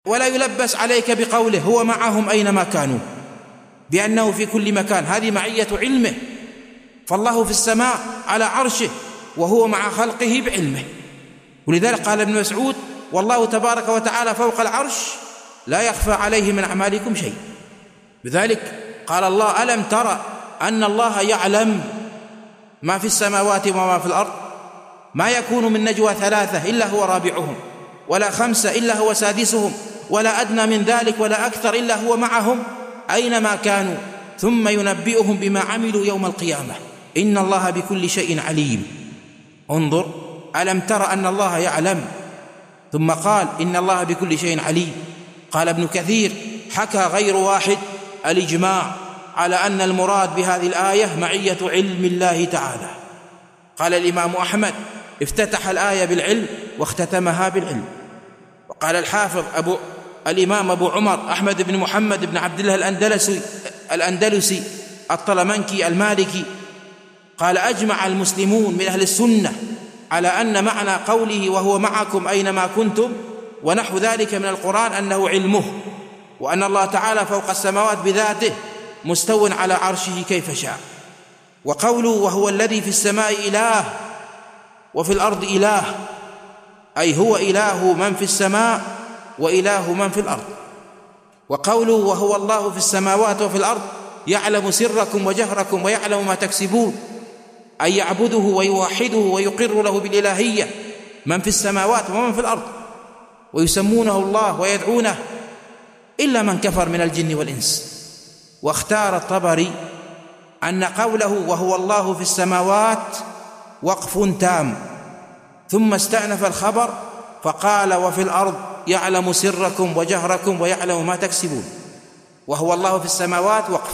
ولا يلبس عليك بقوله هو معهم أينما كانوا، بأنه في كل مكان، هذه معية علمه. فالله في السماء على عرشه وهو مع خلقه بعلمه. ولذلك قال ابن مسعود: والله تبارك وتعالى فوق العرش لا يخفى عليه من أعمالكم شيء. بذلك قال الله: ألم ترى أن الله يعلم ما في السماوات وما في الأرض، ما يكون من نجوى 3 إلا هو رابعهم، ولا 5 إلا هو سادسهم، ولا أدنى من ذلك ولا أكثر إلا هو معهم أينما كانوا، ثم ينبئهم بما عملوا يوم القيامة، إن الله بكل شيء عليم. انظر، ألم ترى أن الله يعلم، ثم قال إن الله بكل شيء عليم. قال ابن كثير: حكى غير واحد الإجماع على أن المراد بهذه الآية معية علم الله تعالى. قال الإمام أحمد: افتتح الآية بالعلم واختتمها بالعلم. وقال الحافظ الإمام أبو عمر أحمد بن محمد بن عبد الله الأندلسي الطلمنكي المالكي قال: أجمع المسلمون من أهل السنة على أن معنى قوله وهو معكم أينما كنتم ونحو ذلك من القرآن أنه علمه، وأن الله تعالى فوق السماوات بذاته مستو على عرشه كيف شاء. وقوله وهو الذي في السماء إله وفي الأرض إله، أي هو إله من في السماء وإله من في الأرض. وقوله وهو الله في السماوات وفي الأرض يعلم سركم وجهركم ويعلم ما تكسبون، أي يعبده ويوحده ويقر له بالإلهية من في السماوات ومن في الأرض، ويسمونه الله ويدعونه إلا من كفر من الجن والإنس. واختار الطبري أن قوله وهو الله في السماوات وقف تام، ثم استأنف الخبر فقال وفي الأرض يعلم سركم وجهركم ويعلم ما تكسبون. وهو الله في السماوات وقف،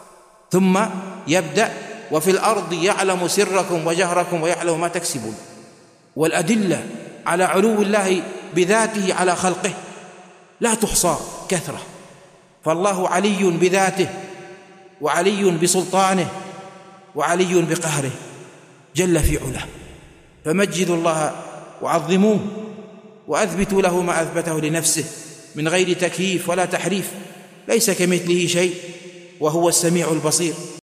ثم يبدأ وفي الأرض يعلم سركم وجهركم ويعلم ما تكسبون. والأدلة على علو الله بذاته على خلقه لا تحصى كثرة، فالله علي بذاته وعلي بسلطانه وعلي بقهره جل في علاه. فمجدوا الله وعظموه وأثبتوا له ما أثبته لنفسه من غير تكييف ولا تحريف، ليس كمثله شيء وهو السميع البصير.